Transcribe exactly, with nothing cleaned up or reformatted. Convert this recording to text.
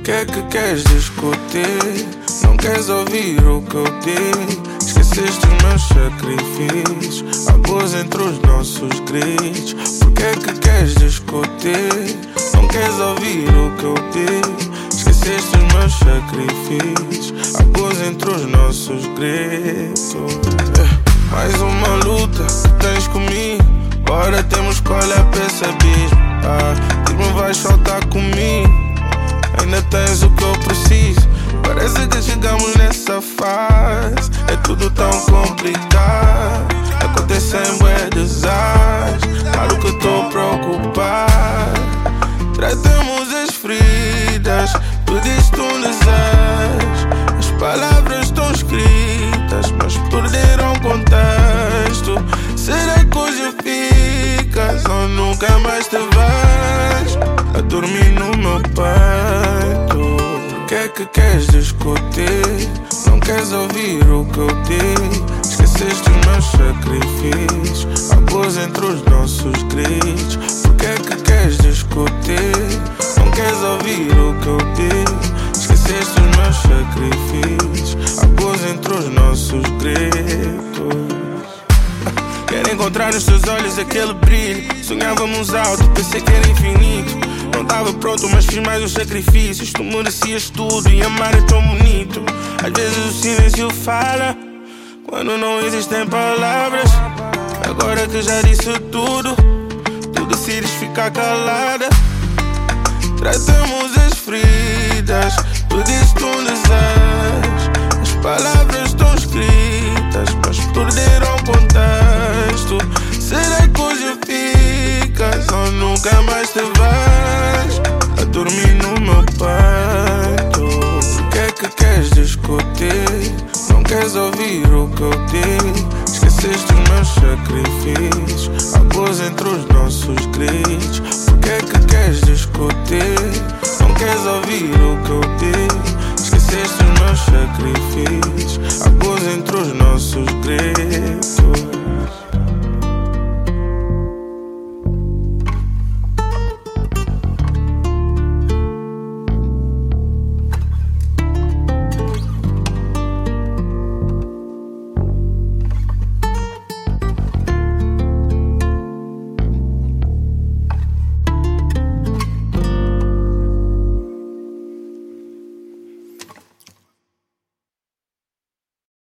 Que é que queres discutir? Não queres ouvir o que eu digo? Esqueceste os meus sacrifícios, a voz entre os nossos gritos. Por que é que queres discutir? Não queres ouvir o que eu digo? Esqueceste os meus sacrifícios, a voz entre os nossos gritos. Mais uma luta que tens comigo, agora temos que olhar para esse abismo. Ah, diz-me, vais soltar comigo? Ainda tens o que eu preciso. Parece que chegamos nessa fase, é tudo tão complicado. Acontecem bué desastres, claro que eu tô preocupado. Tratamos as feridas, tu diste um desejo. As palavras estão escritas, mas perderam contexto. Será que hoje ficas ou nunca mais te vais? A dormir no meu peito. Por que é que queres discutir? Não queres ouvir o que eu digo? Esqueceste os meus sacrifícios, a voz entre os nossos gritos. Por que é que queres discutir? Não queres ouvir o que eu digo? Esqueceste os meus sacrifícios, a voz entre os nossos gritos. Quero encontrar nos teus olhos aquele brilho. Sonhávamos alto, pensei que era infinito. Não tava pronto, mas fiz mais os sacrifícios. Tu merecias tudo e amar é tão bonito. Às vezes o silêncio fala quando não existem palavras. Agora que já disse tudo, tu decides ficar calada. Tratamos as feridas, tu diste um desejo. As palavras estão escritas, mas perderam contexto. Será que hoje ficas ou nunca mais te vais? A dormir no meu peito. Por que é que queres discutir? Não queres ouvir o que eu digo? Esqueceste os meus sacrifícios, a voz entre os nossos gritos. Por que é que queres discutir? Não queres ouvir o